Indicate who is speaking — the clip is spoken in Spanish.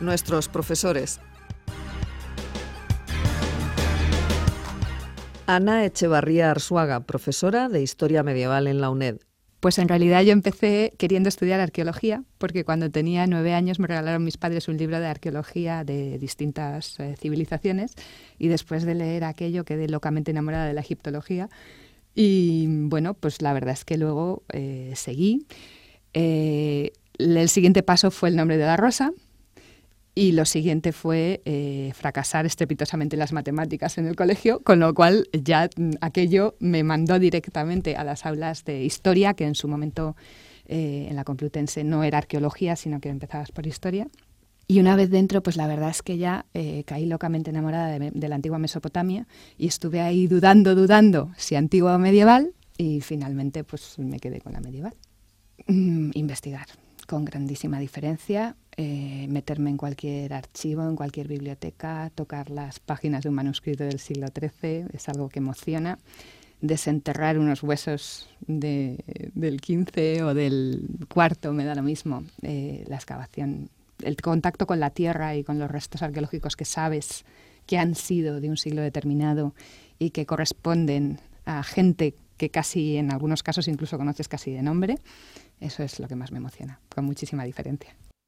Speaker 1: nuestros profesores. Ana Echevarría Arzuaga, profesora de Historia Medieval en la UNED.
Speaker 2: Pues en realidad yo empecé queriendo estudiar arqueología, porque cuando tenía 9 años me regalaron mis padres un libro de arqueología de distintas civilizaciones, y después de leer aquello quedé locamente enamorada de la egiptología. Y bueno, pues la verdad es que luego seguí. El siguiente paso fue el nombre de la rosa. Y lo siguiente fue fracasar estrepitosamente en las matemáticas en el colegio, con lo cual ya aquello me mandó directamente a las aulas de historia, que en su momento en la Complutense no era arqueología, sino que empezabas por historia. Y una vez dentro, pues la verdad es que ya caí locamente enamorada de la antigua Mesopotamia y estuve ahí dudando si antigua o medieval, y finalmente pues me quedé con la medieval. Investigar, con grandísima diferencia. Meterme en cualquier archivo, en cualquier biblioteca, tocar las páginas de un manuscrito del siglo XIII, es algo que emociona. Desenterrar unos huesos del XV o del IV, me da lo mismo. La excavación, el contacto con la tierra y con los restos arqueológicos que sabes que han sido de un siglo determinado y que corresponden a gente que casi, en algunos casos, incluso conoces casi de nombre, eso es lo que más me emociona, con muchísima diferencia.